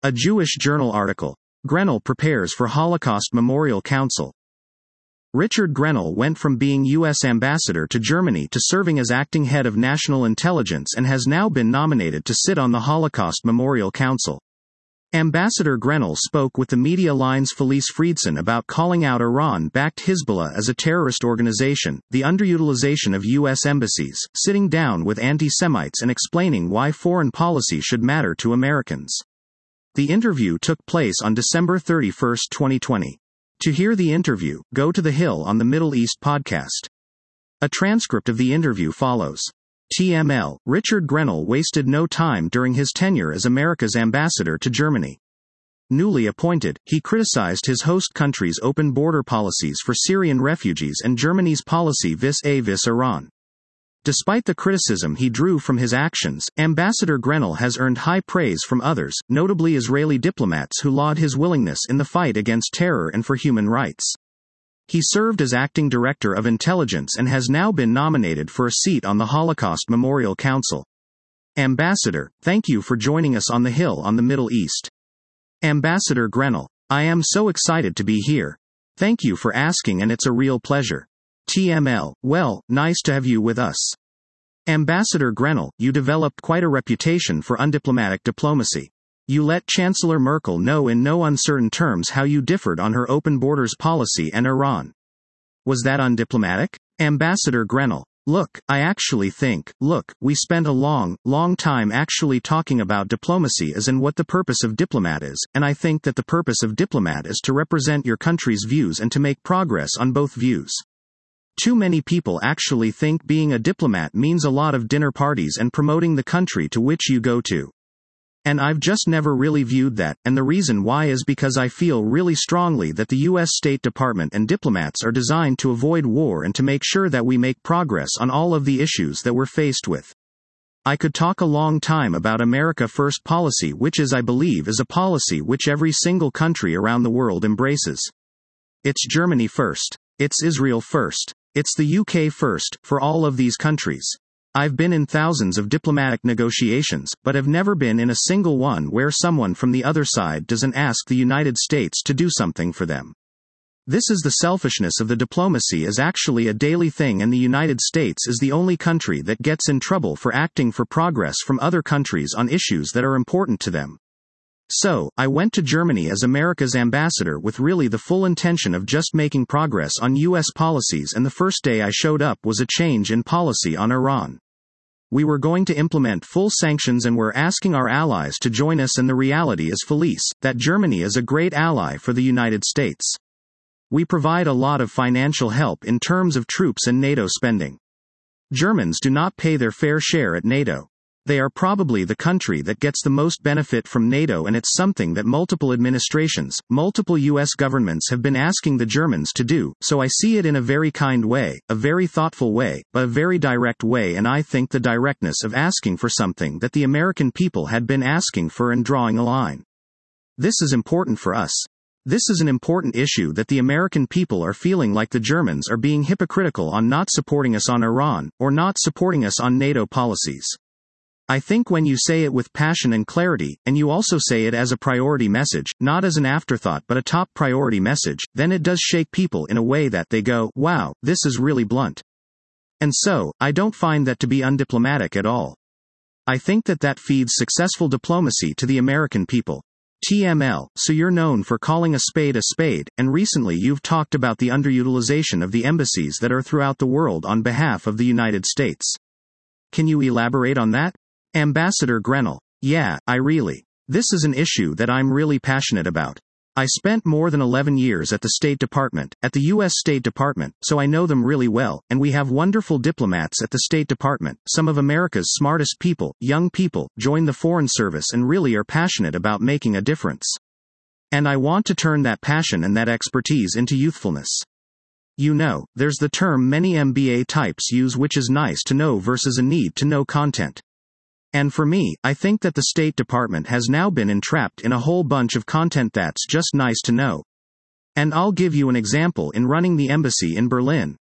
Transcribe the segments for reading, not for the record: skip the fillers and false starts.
A Jewish Journal article. Grenell prepares for Holocaust Memorial Council. Richard Grenell went from being U.S. ambassador to Germany to serving as acting head of national intelligence and has now been nominated to sit on the Holocaust Memorial Council. Ambassador Grenell spoke with the Media Line's Felice Friedson about calling out Iran-backed Hezbollah as a terrorist organization, the underutilization of U.S. embassies, sitting down with anti-Semites and explaining why foreign policy should matter to Americans. The interview took place on December 31, 2020. To hear the interview, go to the Hill on the Middle East podcast. A transcript of the interview follows. TML, Richard Grenell wasted no time during his tenure as America's ambassador to Germany. Newly appointed, he criticized his host country's open border policies for Syrian refugees and Germany's policy vis-a-vis Iran. Despite the criticism he drew from his actions, Ambassador Grenell has earned high praise from others, notably Israeli diplomats who laud his willingness in the fight against terror and for human rights. He served as acting director of intelligence and has now been nominated for a seat on the Holocaust Memorial Council. Ambassador, thank you for joining us on the Hill on the Middle East. Ambassador Grenell, I am so excited to be here. Thank you for asking, and it's a real pleasure. TML, well, nice to have you with us. Ambassador Grenell, you developed quite a reputation for undiplomatic diplomacy. You let Chancellor Merkel know in no uncertain terms how you differed on her open borders policy and Iran. Was that undiplomatic? Ambassador Grenell, look, I actually think, we spent a long time actually talking about diplomacy as in what the purpose of diplomat is, and I think that the purpose of diplomat is to represent your country's views and to make progress on both views. Too many people actually think being a diplomat means a lot of dinner parties and promoting the country to which you go to. And I've just never really viewed that, and the reason why is because I feel really strongly that the U.S. State Department and diplomats are designed to avoid war and to make sure that we make progress on all of the issues that we're faced with. I could talk a long time about America First policy, which I believe is a policy which every single country around the world embraces. It's Germany first. It's Israel first. It's the UK first, for all of these countries. I've been in thousands of diplomatic negotiations, but have never been in a single one where someone from the other side doesn't ask the United States to do something for them. This is the selfishness of the diplomacy is actually a daily thing, and the United States is the only country that gets in trouble for acting for progress from other countries on issues that are important to them. So, I went to Germany as America's ambassador with really the full intention of just making progress on U.S. policies, and the first day I showed up was a change in policy on Iran. We were going to implement full sanctions and we're asking our allies to join us, and the reality is, Felice, that Germany is a great ally for the United States. We provide a lot of financial help in terms of troops and NATO spending. Germans do not pay their fair share at NATO. They are probably the country that gets the most benefit from NATO, and it's something that multiple administrations, multiple U.S. governments have been asking the Germans to do, so I see it in a very kind way, a very thoughtful way, but a very direct way, and I think the directness of asking for something that the American people had been asking for and drawing a line. This is important for us. This is an important issue that the American people are feeling like the Germans are being hypocritical on not supporting us on Iran, or not supporting us on NATO policies. I think when you say it with passion and clarity, and you also say it as a priority message, not as an afterthought but a top priority message, then it does shake people in a way that they go, wow, this is really blunt. And so, I don't find that to be undiplomatic at all. I think that feeds successful diplomacy to the American people. TML, so you're known for calling a spade, and recently you've talked about the underutilization of the embassies that are throughout the world on behalf of the United States. Can you elaborate on that? Ambassador Grenell, yeah, this is an issue that I'm really passionate about. I spent more than 11 years at the State Department, at the U.S. State Department, so I know them really well, and we have wonderful diplomats at the State Department. Some of America's smartest people, young people, join the Foreign Service and really are passionate about making a difference. And I want to turn that passion and that expertise into youthfulness. You know, there's the term many MBA types use, which is nice to know versus a need to know content. And for me, I think that the State Department has now been entrapped in a whole bunch of content that's just nice to know. And I'll give you an example in running the embassy in Berlin.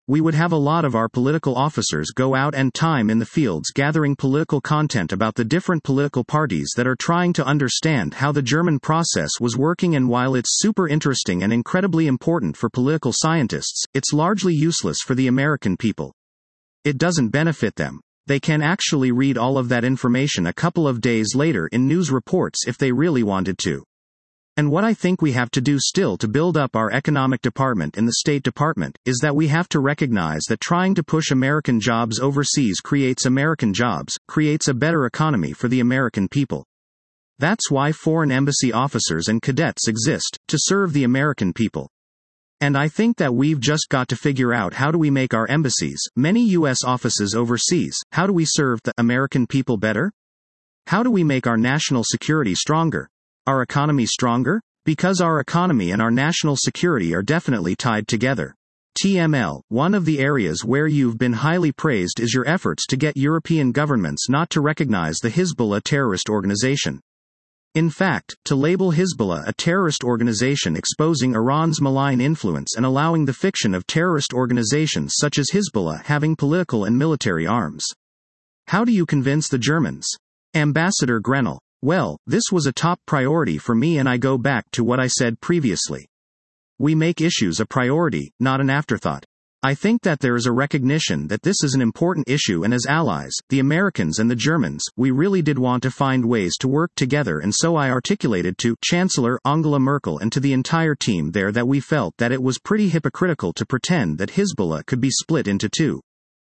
We would have a lot of our political officers go out and time in the fields gathering political content about the different political parties that are trying to understand how the German process was working, and while it's super interesting and incredibly important for political scientists, it's largely useless for the American people. It doesn't benefit them. They can actually read all of that information a couple of days later in news reports if they really wanted to. And what I think we have to do still to build up our economic department in the State Department is that we have to recognize that trying to push American jobs overseas creates American jobs, creates a better economy for the American people. That's why foreign embassy officers and cadets exist, to serve the American people. And I think that we've just got to figure out how do we make our embassies, many U.S. offices overseas, how do we serve the American people better? How do we make our national security stronger? Our economy stronger? Because our economy and our national security are definitely tied together. TML, one of the areas where you've been highly praised is your efforts to get European governments not to recognize the Hezbollah terrorist organization. In fact, to label Hezbollah a terrorist organization exposing Iran's malign influence and allowing the fiction of terrorist organizations such as Hezbollah having political and military arms. How do you convince the Germans? Ambassador Grenell. Well, this was a top priority for me, and I go back to what I said previously. We make issues a priority, not an afterthought. I think that there is a recognition that this is an important issue, and as allies, the Americans and the Germans, we really did want to find ways to work together, and so I articulated to Chancellor Angela Merkel and to the entire team there that we felt that it was pretty hypocritical to pretend that Hezbollah could be split into two.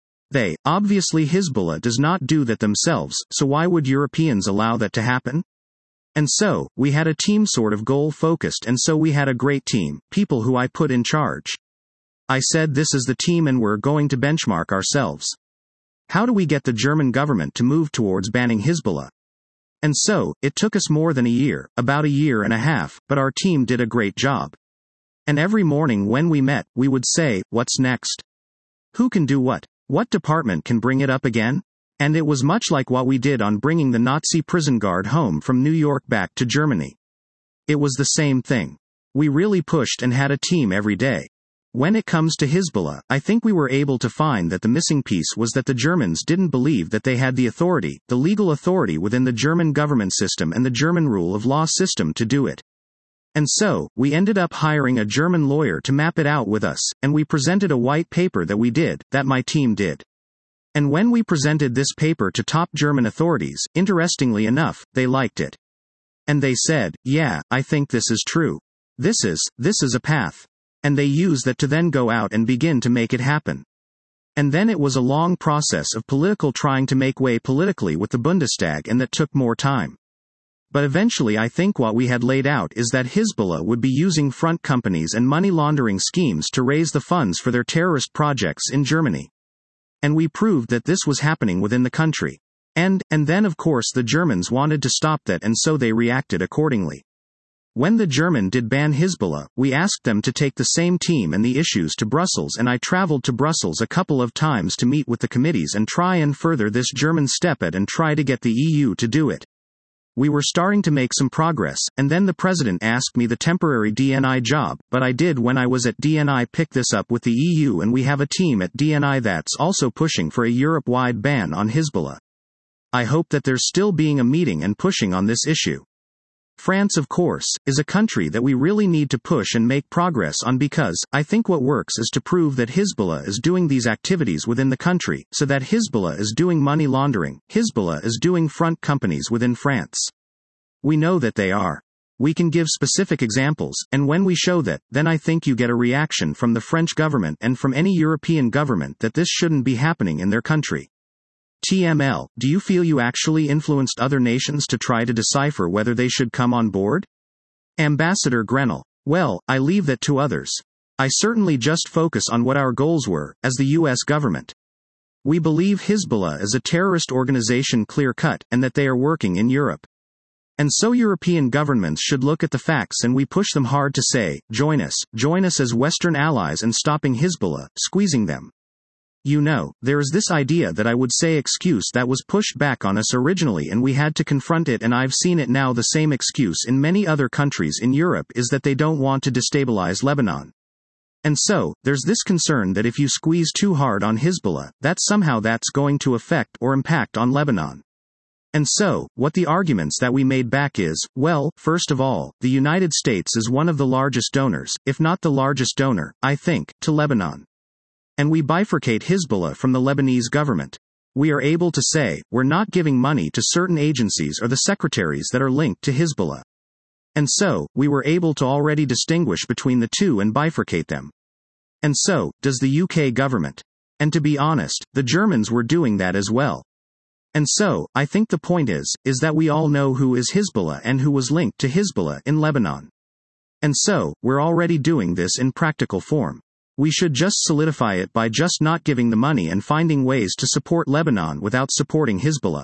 Obviously Hezbollah does not do that themselves, so why would Europeans allow that to happen? And so, we had a team sort of goal-focused, and so we had a great team, people who I put in charge. I said this is the team and we're going to benchmark ourselves. How do we get the German government to move towards banning Hezbollah? And so, it took us more than a year, about a year and a half, but our team did a great job. And every morning when we met, we would say, what's next? Who can do what? What department can bring it up again? And it was much like what we did on bringing the Nazi prison guard home from New York back to Germany. It was the same thing. We really pushed and had a team every day. When it comes to Hezbollah, I think we were able to find that the missing piece was that the Germans didn't believe that they had the authority, the legal authority within the German government system and the German rule of law system to do it. And so, we ended up hiring a German lawyer to map it out with us, and we presented a white paper that my team did. And when we presented this paper to top German authorities, interestingly enough, they liked it. And they said, yeah, I think this is true. This is a path. And they use that to then go out and begin to make it happen. And then it was a long process of political trying to make way politically with the Bundestag, and that took more time. But eventually I think what we had laid out is that Hezbollah would be using front companies and money laundering schemes to raise the funds for their terrorist projects in Germany. And we proved that this was happening within the country. And then of course the Germans wanted to stop that, and so they reacted accordingly. When the German did ban Hezbollah, we asked them to take the same team and the issues to Brussels, and I traveled to Brussels a couple of times to meet with the committees and try and further this German step and try to get the EU to do it. We were starting to make some progress, and then the president asked me the temporary DNI job, but I did when I was at DNI pick this up with the EU, and we have a team at DNI that's also pushing for a Europe-wide ban on Hezbollah. I hope that there's still being a meeting and pushing on this issue. France, of course, is a country that we really need to push and make progress on, because I think what works is to prove that Hezbollah is doing these activities within the country, so that Hezbollah is doing money laundering, Hezbollah is doing front companies within France. We know that they are. We can give specific examples, and when we show that, then I think you get a reaction from the French government and from any European government that this shouldn't be happening in their country. TML, do you feel you actually influenced other nations to try to decipher whether they should come on board? Ambassador Grenell. Well, I leave that to others. I certainly just focus on what our goals were, as the US government. We believe Hezbollah is a terrorist organization clear-cut, and that they are working in Europe. And so European governments should look at the facts, and we push them hard to say, join us as Western allies in stopping Hezbollah, squeezing them. You know, there is this idea that I would say excuse that was pushed back on us originally, and we had to confront it, and I've seen it now. The same excuse in many other countries in Europe is that they don't want to destabilize Lebanon. And so, there's this concern that if you squeeze too hard on Hezbollah, that somehow that's going to affect or impact on Lebanon. And so, what the arguments that we made back is, well, first of all, the United States is one of the largest donors, if not the largest donor, I think, to Lebanon. And we bifurcate Hezbollah from the Lebanese government. We are able to say, we're not giving money to certain agencies or the secretaries that are linked to Hezbollah. And so, we were able to already distinguish between the two and bifurcate them. And so, does the UK government. And to be honest, the Germans were doing that as well. And so, I think the point is that we all know who is Hezbollah and who was linked to Hezbollah in Lebanon. And so, we're already doing this in practical form. We should just solidify it by just not giving the money and finding ways to support Lebanon without supporting Hezbollah.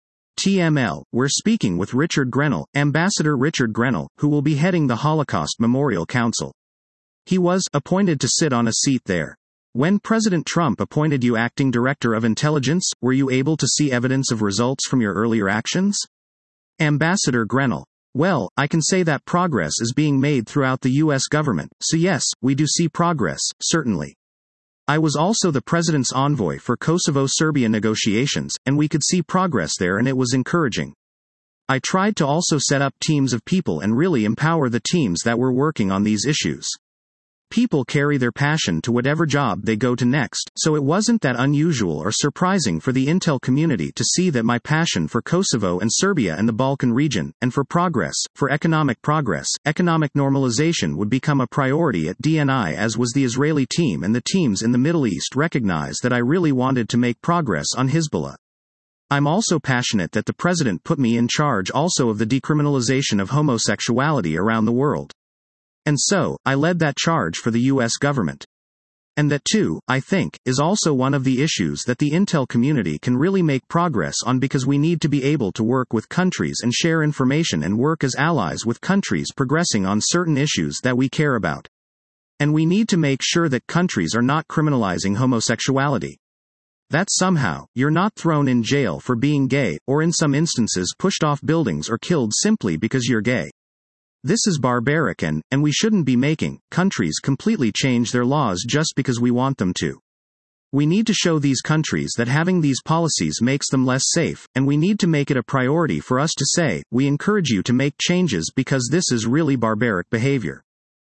TML, we're speaking with Richard Grenell, Ambassador Richard Grenell, who will be heading the Holocaust Memorial Council. He was appointed to sit on a seat there. When President Trump appointed you acting director of intelligence, were you able to see evidence of results from your earlier actions? Ambassador Grenell. Well, I can say that progress is being made throughout the U.S. government, so yes, we do see progress, certainly. I was also the president's envoy for Kosovo-Serbia negotiations, and we could see progress there and it was encouraging. I tried to also set up teams of people and really empower the teams that were working on these issues. People carry their passion to whatever job they go to next, so it wasn't that unusual or surprising for the intel community to see that my passion for Kosovo and Serbia and the Balkan region, and for economic normalization would become a priority at DNI, as was the Israeli team, and the teams in the Middle East recognized that I really wanted to make progress on Hezbollah. I'm also passionate that the president put me in charge also of the decriminalization of homosexuality around the world. And so, I led that charge for the U.S. government. And that too, I think, is also one of the issues that the intel community can really make progress on, because we need to be able to work with countries and share information and work as allies with countries progressing on certain issues that we care about. And we need to make sure that countries are not criminalizing homosexuality. That somehow, you're not thrown in jail for being gay, or in some instances pushed off buildings or killed simply because you're gay. This is barbaric and we shouldn't be making countries completely change their laws just because we want them to. We need to show these countries that having these policies makes them less safe, and we need to make it a priority for us to say, we encourage you to make changes because this is really barbaric behavior.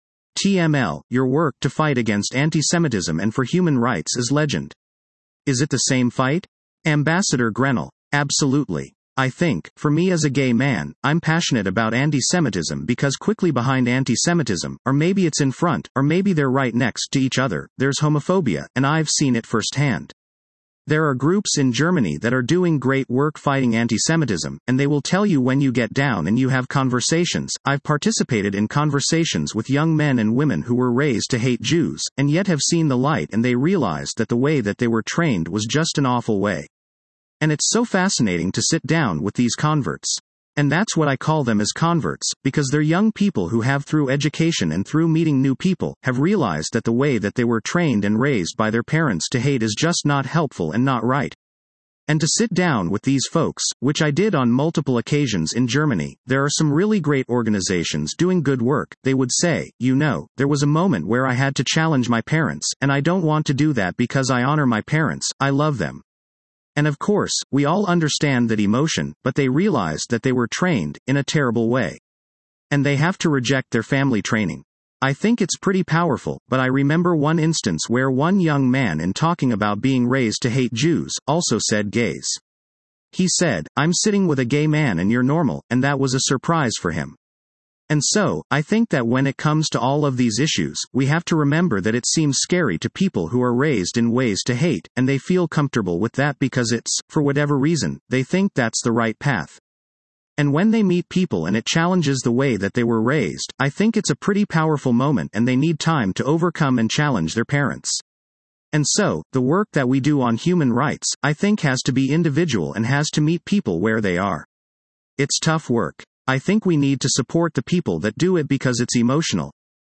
TML, your work to fight against anti-Semitism and for human rights is legend. Is it the same fight? Ambassador Grenell. Absolutely. I think, for me as a gay man, I'm passionate about anti-Semitism because quickly behind anti-Semitism, or maybe it's in front, or maybe they're right next to each other, there's homophobia, and I've seen it firsthand. There are groups in Germany that are doing great work fighting anti-Semitism, and they will tell you when you get down and you have conversations. I've participated in conversations with young men and women who were raised to hate Jews, and yet have seen the light, and they realized that the way that they were trained was just an awful way. And it's so fascinating to sit down with these converts. And that's what I call them, as converts, because they're young people who have, through education and through meeting new people, have realized that the way that they were trained and raised by their parents to hate is just not helpful and not right. And to sit down with these folks, which I did on multiple occasions in Germany, there are some really great organizations doing good work. They would say, there was a moment where I had to challenge my parents, and I don't want to do that because I honor my parents, I love them. And of course, we all understand that emotion, but they realized that they were trained in a terrible way. And they have to reject their family training. I think it's pretty powerful, but I remember one instance where one young man, in talking about being raised to hate Jews, also said gays. He said, "I'm sitting with a gay man and you're normal," and that was a surprise for him. And so, I think that when it comes to all of these issues, we have to remember that it seems scary to people who are raised in ways to hate, and they feel comfortable with that because it's, for whatever reason, they think that's the right path. And when they meet people and it challenges the way that they were raised, I think it's a pretty powerful moment, and they need time to overcome and challenge their parents. And so, the work that we do on human rights, I think, has to be individual and has to meet people where they are. It's tough work. I think we need to support the people that do it because it's emotional.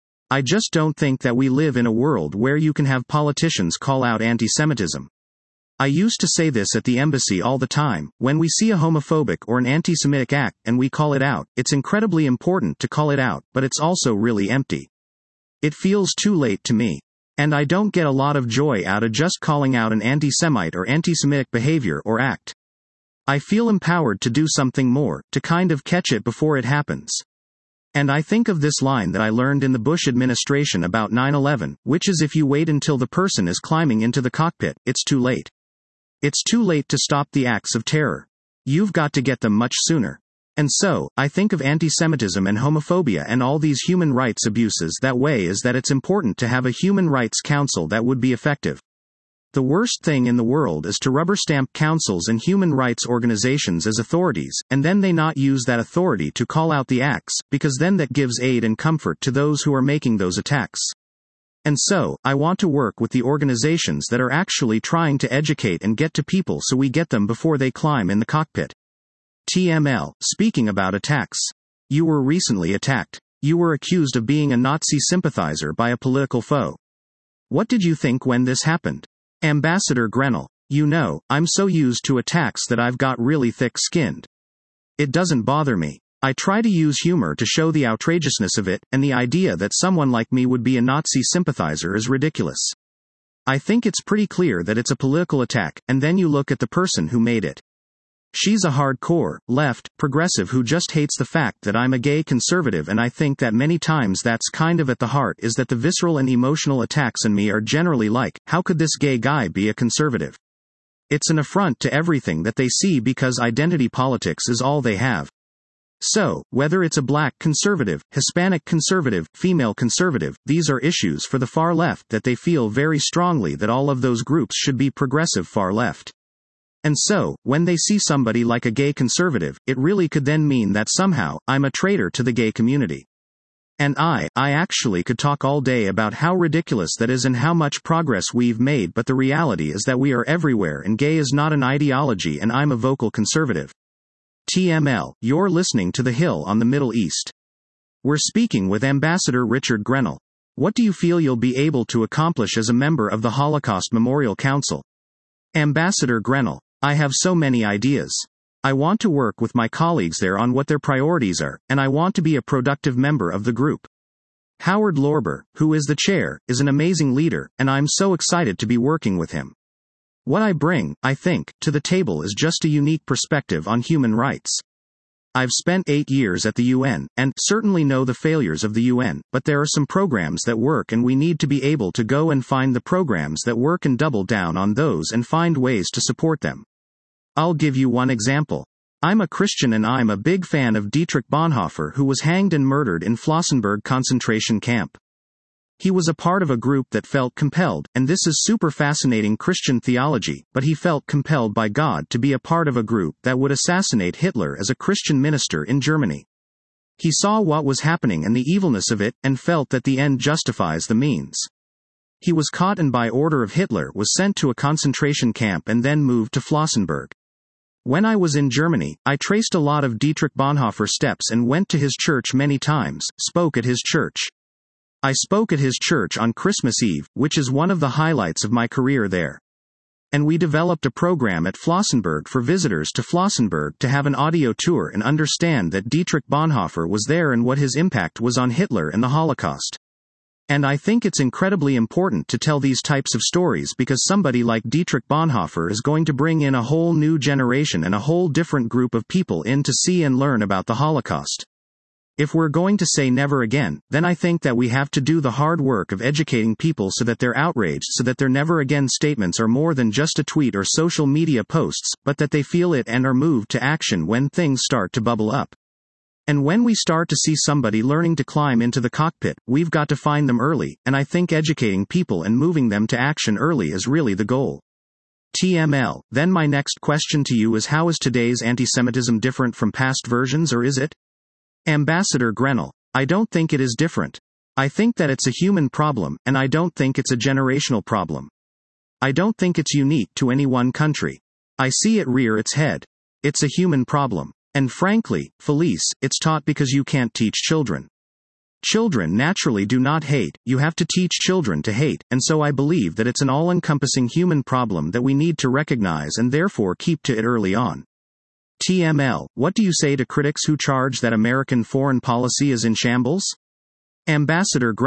I just don't think that we live in a world where you can have politicians call out anti-Semitism. I used to say this at the embassy all the time: when we see a homophobic or an anti-Semitic act and we call it out, it's incredibly important to call it out, but it's also really empty. It feels too late to me. And I don't get a lot of joy out of just calling out an anti-Semite or anti-Semitic behavior or act. I feel empowered to do something more, to kind of catch it before it happens. And I think of this line that I learned in the Bush administration about 9/11, which is if you wait until the person is climbing into the cockpit, it's too late. It's too late to stop the acts of terror. You've got to get them much sooner. And so, I think of anti-Semitism and homophobia and all these human rights abuses that way is that it's important to have a human rights council that would be effective. The worst thing in the world is to rubber stamp councils and human rights organizations as authorities, and then they not use that authority to call out the acts, because then that gives aid and comfort to those who are making those attacks. And so, I want to work with the organizations that are actually trying to educate and get to people so we get them before they climb in the cockpit. TML, speaking about attacks. You were recently attacked. You were accused of being a Nazi sympathizer by a political foe. What did you think when this happened? Ambassador Grenell, you know, I'm so used to attacks that I've got really thick-skinned. It doesn't bother me. I try to use humor to show the outrageousness of it, and the idea that someone like me would be a Nazi sympathizer is ridiculous. I think it's pretty clear that it's a political attack, and then you look at the person who made it. She's a hardcore, left, progressive who just hates the fact that I'm a gay conservative, and I think that many times that's kind of at the heart is that the visceral and emotional attacks on me are generally like, how could this gay guy be a conservative? It's an affront to everything that they see because identity politics is all they have. So, whether it's a black conservative, Hispanic conservative, female conservative, these are issues for the far left that they feel very strongly that all of those groups should be progressive far left. And so, when they see somebody like a gay conservative, it really could then mean that somehow, I'm a traitor to the gay community. And I actually could talk all day about how ridiculous that is and how much progress we've made, but the reality is that we are everywhere and gay is not an ideology and I'm a vocal conservative. TML, you're listening to The Hill on the Middle East. We're speaking with Ambassador Richard Grenell. What do you feel you'll be able to accomplish as a member of the Holocaust Memorial Council? Ambassador Grenell, I have so many ideas. I want to work with my colleagues there on what their priorities are, and I want to be a productive member of the group. Howard Lorber, who is the chair, is an amazing leader, and I'm so excited to be working with him. What I bring, I think, to the table is just a unique perspective on human rights. I've spent 8 years at the UN, and certainly know the failures of the UN, but there are some programs that work and we need to be able to go and find the programs that work and double down on those and find ways to support them. I'll give you one example. I'm a Christian and I'm a big fan of Dietrich Bonhoeffer, who was hanged and murdered in Flossenburg concentration camp. He was a part of a group that felt compelled, and this is super fascinating Christian theology, but he felt compelled by God to be a part of a group that would assassinate Hitler as a Christian minister in Germany. He saw what was happening and the evilness of it, and felt that the end justifies the means. He was caught and by order of Hitler was sent to a concentration camp and then moved to Flossenburg. When I was in Germany, I traced a lot of Dietrich Bonhoeffer steps and went to his church many times, spoke at his church. I spoke at his church on Christmas Eve, which is one of the highlights of my career there. And we developed a program at Flossenburg for visitors to Flossenburg to have an audio tour and understand that Dietrich Bonhoeffer was there and what his impact was on Hitler and the Holocaust. And I think it's incredibly important to tell these types of stories because somebody like Dietrich Bonhoeffer is going to bring in a whole new generation and a whole different group of people in to see and learn about the Holocaust. If we're going to say never again, then I think that we have to do the hard work of educating people so that they're outraged, so that their never again statements are more than just a tweet or social media posts, but that they feel it and are moved to action when things start to bubble up. And when we start to see somebody learning to climb into the cockpit, we've got to find them early, and I think educating people and moving them to action early is really the goal. TML, then my next question to you is, how is today's anti-Semitism different from past versions, or is it? Ambassador Grenell, I don't think it is different. I think that it's a human problem, and I don't think it's a generational problem. I don't think it's unique to any one country. I see it rear its head. It's a human problem. And frankly, Felice, it's taught because you can't teach children. Children naturally do not hate, you have to teach children to hate, and so I believe that it's an all-encompassing human problem that we need to recognize and therefore keep to it early on. TML, what do you say to critics who charge that American foreign policy is in shambles? Ambassador Grenell,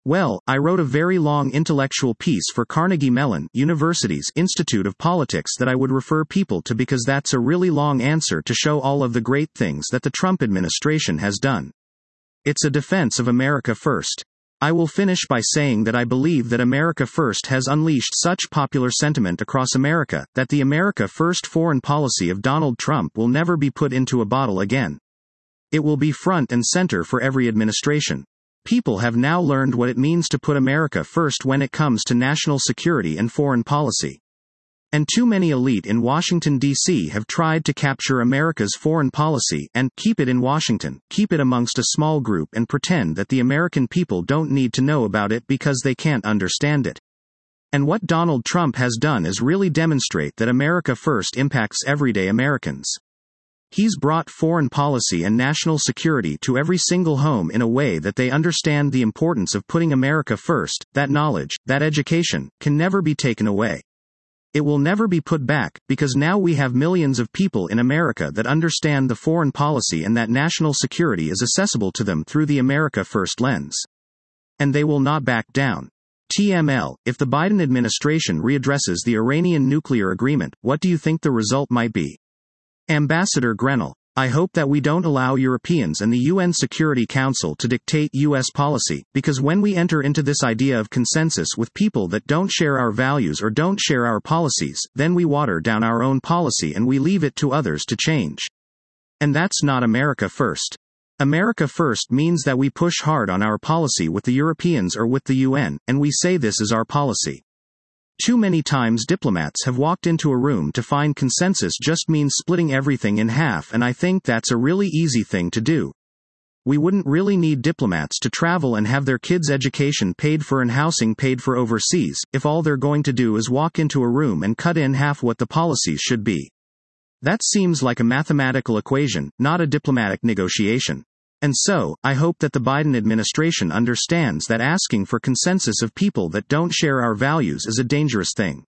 Well, I wrote a very long intellectual piece for Carnegie Mellon University's Institute of Politics that I would refer people to because that's a really long answer to show all of the great things that the Trump administration has done. It's a defense of America First. I will finish by saying that I believe that America First has unleashed such popular sentiment across America that the America First foreign policy of Donald Trump will never be put into a bottle again. It will be front and center for every administration. People have now learned what it means to put America first when it comes to national security and foreign policy. And too many elite in Washington, D.C. have tried to capture America's foreign policy and keep it in Washington, keep it amongst a small group and pretend that the American people don't need to know about it because they can't understand it. And what Donald Trump has done is really demonstrate that America First impacts everyday Americans. He's brought foreign policy and national security to every single home in a way that they understand the importance of putting America first. That knowledge, that education, can never be taken away. It will never be put back, because now we have millions of people in America that understand the foreign policy and that national security is accessible to them through the America First lens. And they will not back down. TML, if the Biden administration readdresses the Iranian nuclear agreement, what do you think the result might be? Ambassador Grenell, I hope that we don't allow Europeans and the UN Security Council to dictate U.S. policy, because when we enter into this idea of consensus with people that don't share our values or don't share our policies, then we water down our own policy and we leave it to others to change. And that's not America First. America First means that we push hard on our policy with the Europeans or with the UN, and we say this is our policy. Too many times diplomats have walked into a room to find consensus just means splitting everything in half, and I think that's a really easy thing to do. We wouldn't really need diplomats to travel and have their kids' education paid for and housing paid for overseas, if all they're going to do is walk into a room and cut in half what the policies should be. That seems like a mathematical equation, not a diplomatic negotiation. And so, I hope that the Biden administration understands that asking for consensus of people that don't share our values is a dangerous thing.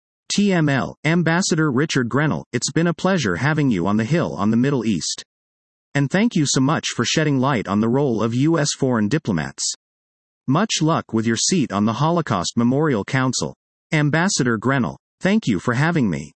TML, Ambassador Richard Grenell, it's been a pleasure having you on the Hill on the Middle East. And thank you so much for shedding light on the role of U.S. foreign diplomats. Much luck with your seat on the Holocaust Memorial Council. Ambassador Grenell, thank you for having me.